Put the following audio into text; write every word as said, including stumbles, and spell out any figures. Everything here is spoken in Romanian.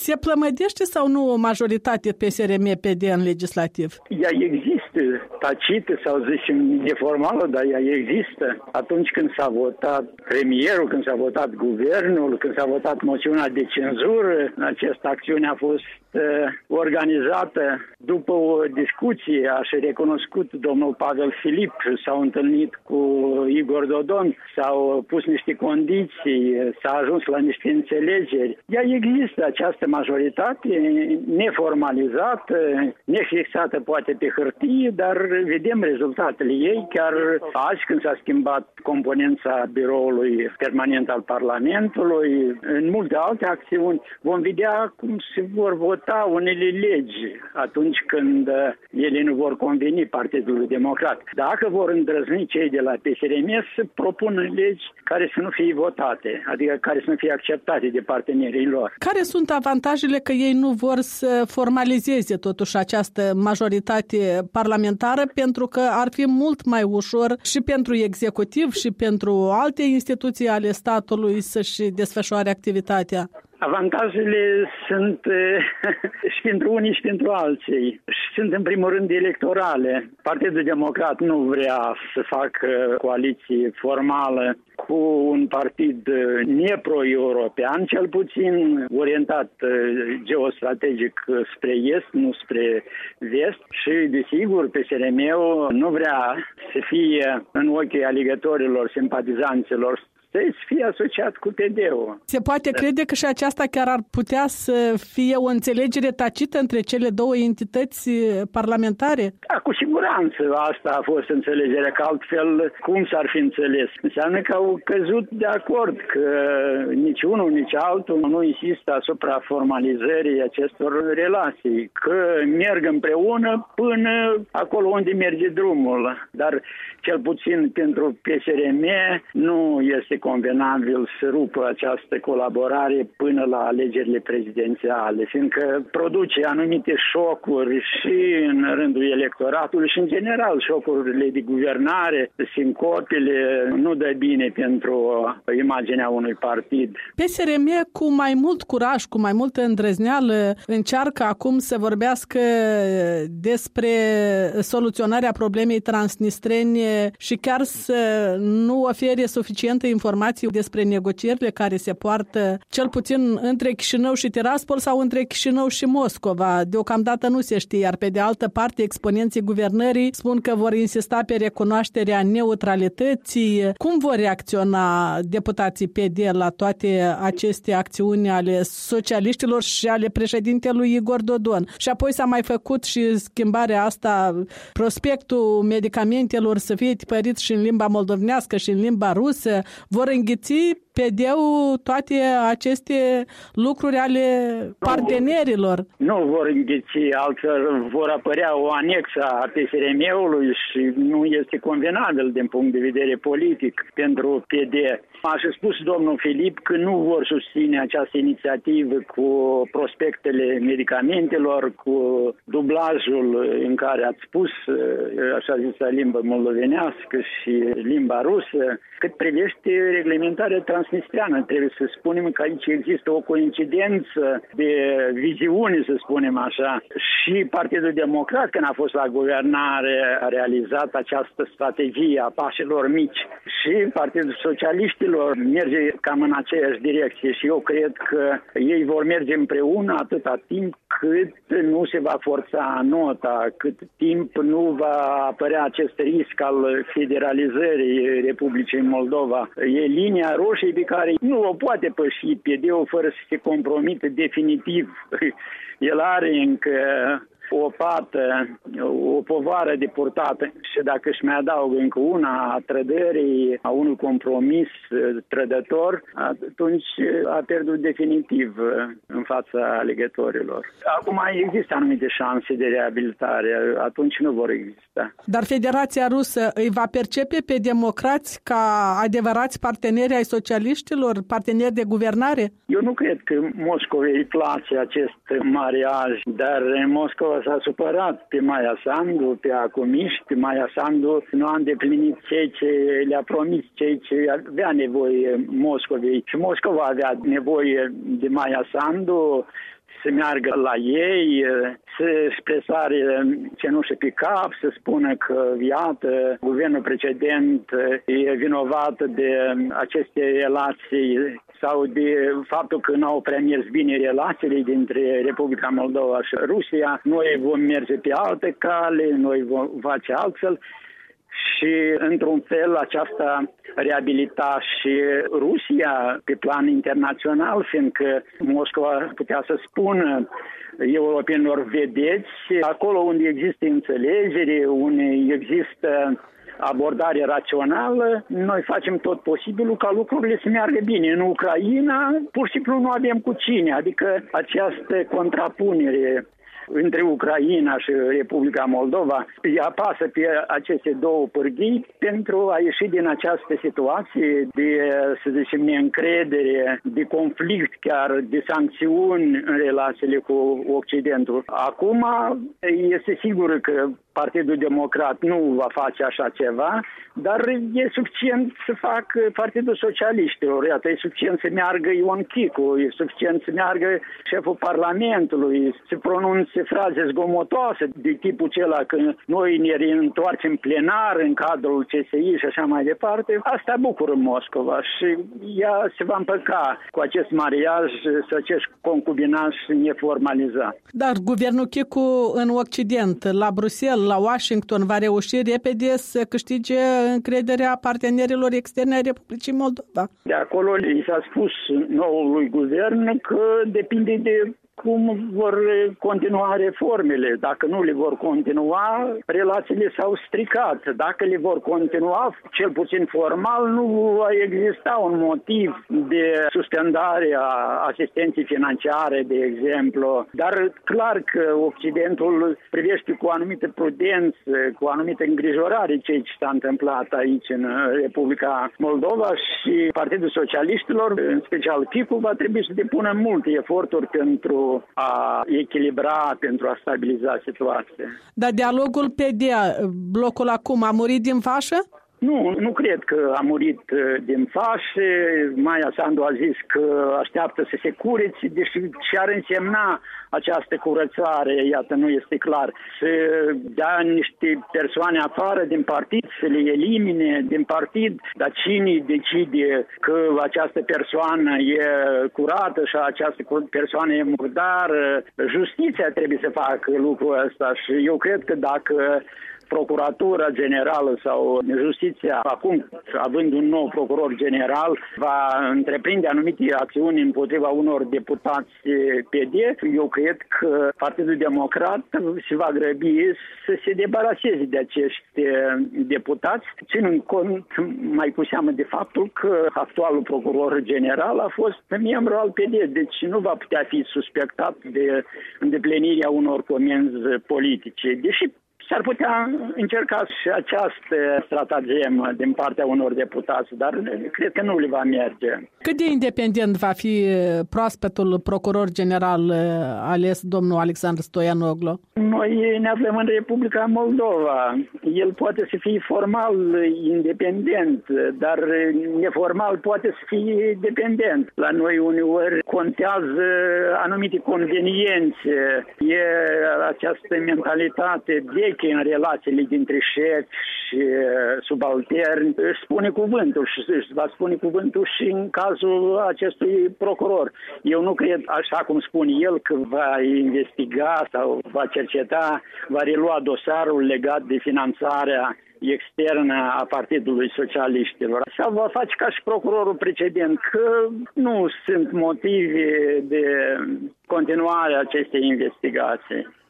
Se plămădește sau nu o majoritate P S R M P D în legislativ? Ea există, tacită sau zicem neformală, dar ea există. Atunci când s-a votat premierul, când s-a votat guvernul, când s-a votat moțiunea de cenzură, această acțiune a fost uh, organizată după o discuție, a și recunoscut domnul Pavel Filip, s-au întâlnit cu Igor Dodon, s-au pus niște condiții, s-a ajuns la niște înțelegeri. Ea există, această majoritate neformalizată, nefixată poate pe hârtie, dar vedem rezultatele ei. Chiar azi, când s-a schimbat componența biroului permanent al Parlamentului, în multe alte acțiuni, vom vedea cum se vor vota unele legi atunci când ele nu vor conveni Partidului Democrat. Dacă vor îndrăzni cei de la P S R M să propună legi care să nu fie votate, adică care să nu fie acceptate de partenerii lor. Care sunt avantajele că ei nu vor să formalizeze totuși această majoritate parlamentară, pentru că ar fi mult mai ușor și pentru executiv și pentru alte instituții ale statului să-și desfășoare activitatea? Avantajele sunt și pentru unii și pentru alții. Sunt în primul rând electorale. Partidul Democrat nu vrea să facă coaliție formală cu un partid nepro-european, cel puțin orientat geostrategic spre est, nu spre vest. Și, desigur, P S R M-ul nu vrea să fie în ochii alegătorilor, simpatizanților, să fie asociat cu P D-ul. Se poate crede că și aceasta chiar ar putea să fie o înțelegere tacită între cele două entități parlamentare? Da, cu siguranță asta a fost înțelegerea, că altfel cum s-ar fi înțeles? Înseamnă că au căzut de acord că nici unul, nici altul nu insistă asupra formalizării acestor relații, că merg împreună până acolo unde merge drumul. Dar cel puțin pentru P S R M nu este convenabil să rupă această colaborare până la alegerile prezidențiale, fiindcă produce anumite șocuri și în rândul electoratului și în general șocurile de guvernare, sincopile, nu dă bine pentru imaginea unui partid. P S R M cu mai mult curaj, cu mai multă îndrăzneală încearcă acum să vorbească despre soluționarea problemei transnistrene și chiar să nu ofere suficientă informații despre negocierile care se poartă cel puțin între Chișinău și Tiraspol sau între Chișinău și Moscova. Deocamdată nu se știe, iar pe de altă parte exponenții guvernării spun că vor insista pe recunoașterea neutralității. Cum vor reacționa deputații P D la toate aceste acțiuni ale socialiștilor și ale președintelui Igor Dodon? Și apoi s-a mai făcut și schimbarea asta, prospectul medicamentelor să fie tipărit și în limba moldovenească și în limba rusă. Vor înghiți P D-ul toate aceste lucruri ale partenerilor? Nu vor înghiți, altfel vor apărea o anexă a P S R M-ului și nu este convenabil din punct de vedere politic pentru P D. A și spus domnul Filip că nu vor susține această inițiativă cu prospectele medicamentelor, cu dublajul în care ați spus, așa zisă, limba moldovenească și limba rusă. Cât privește reglementarea transnistreană, trebuie să spunem că aici există o coincidență de viziune, să spunem așa. Și Partidul Democrat, când a fost la guvernare, a realizat această strategie a pașilor mici. Și Partidul Socialiștilor merge cam în aceeași direcție și eu cred că ei vor merge împreună atâta timp cât nu se va forța nota, cât timp nu va apărea acest risc al federalizării Republicii Moldova. E linia roșie pe care nu o poate păși P D-ul fără să se compromite definitiv. El are încă o pată, o povară de purtată și dacă își mai adaugă încă una a trădării, a unui compromis trădător, atunci a pierdut definitiv în fața alegătorilor. Acum există anumite șanse de reabilitare, atunci nu vor exista. Dar Federația Rusă îi va percepe pe democrați ca adevărați parteneri ai socialiștilor, parteneri de guvernare? Eu nu cred că Moscovei îi place acest mariaj, dar Moscova s-a supărat pe Maia Sandu, pe acumiști. Maia Sandu nu a îndeplinit ceea ce le-a promis, ceea ce avea nevoie Moscovei. Și Moscova avea nevoie de Maia Sandu să meargă la ei, să-și presare cenușă pe cap, să spună că, iată, guvernul precedent e vinovat de aceste relații sau de faptul că n-au prea mers bine relațiile dintre Republica Moldova și Rusia. Noi vom merge pe altă cale, noi vom face altfel. Și, într-un fel, aceasta reabilita și Rusia pe plan internațional, fiindcă Moscova putea să spună europenilor, vedeți, acolo unde există înțelegere, unde există abordare rațională, noi facem tot posibilul ca lucrurile să meargă bine. În Ucraina, pur și simplu nu avem cu cine, adică această contrapunere între Ucraina și Republica Moldova îi apasă pe aceste două pârghii pentru a ieși din această situație de, să zicem, neîncredere, de conflict chiar, de sancțiuni în relațiile cu Occidentul. Acum este sigur că Partidul Democrat nu va face așa ceva, dar e suficient să facă Partidul Socialiștilor, iată, e suficient să meargă Ion Chicu, e suficient să meargă șeful Parlamentului, să pronunțe fraze zgomotoase de tipul acela că noi ne reîntoarcem plenar în cadrul C S I și așa mai departe. Asta bucură Moscova și ea se va împăca cu acest mariaj și acest concubinaj neformalizat. Dar guvernul Chicu în Occident, la Bruxelles, la Washington, va reuși repede să câștige încrederea partenerilor externe ai Republicii Moldova. De acolo i s-a spus noului guvern că depinde de cum vor continua reformele. Dacă nu le vor continua, relațiile s-au stricat. Dacă le vor continua, cel puțin formal, nu va exista un motiv de suspendare a asistenței financiare, de exemplu. Dar clar că Occidentul privește cu anumită prudență, cu anumită îngrijorare ceea ce s-a întâmplat aici în Republica Moldova și Partidul Socialiștilor, în special Chicu, va trebui să depună multe eforturi pentru a echilibra, pentru a stabiliza situația. Dar dialogul P D A, blocul acum, a murit din fașă? Nu, nu cred că a murit din fașe. Maia Sandu a zis că așteaptă să se curețe, deși ce ar însemna această curățare, iată, nu este clar. Să dea niște persoane afară din partid, să le elimine din partid, dar cine decide că această persoană e curată și această persoană e murdară? Justiția trebuie să facă lucrul ăsta și eu cred că dacă Procuratura Generală sau Justiția, acum având un nou procuror general, va întreprinde anumite acțiuni împotriva unor deputați P D, eu cred că Partidul Democrat se va grăbi să se debaraseze de acești deputați, ținând cont mai cu seamă de faptul că actualul procuror general a fost membru al P D, deci nu va putea fi suspectat de îndeplinirea unor comenzi politice, deși s-ar putea încerca și această stratagemă din partea unor deputați, dar cred că nu le va merge. Cât de independent va fi proaspetul procuror general ales, domnul Alexandru Stoianoglu? Noi ne aflăm în Republica Moldova. El poate să fie formal independent, dar neformal poate să fie dependent. La noi uneori contează anumite conveniențe. E această mentalitate veche în relațiile dintre șefi și subalterni. Își spune cuvântul și își va spune cuvântul și în cazul acestui procuror. Eu nu cred, așa cum spune el, că va investiga sau va cerceta, va relua dosarul legat de finanțarea externă a Partidului Socialiștilor. Sau va face ca și procurorul precedent, că nu sunt motive de continuare a acestei investigații.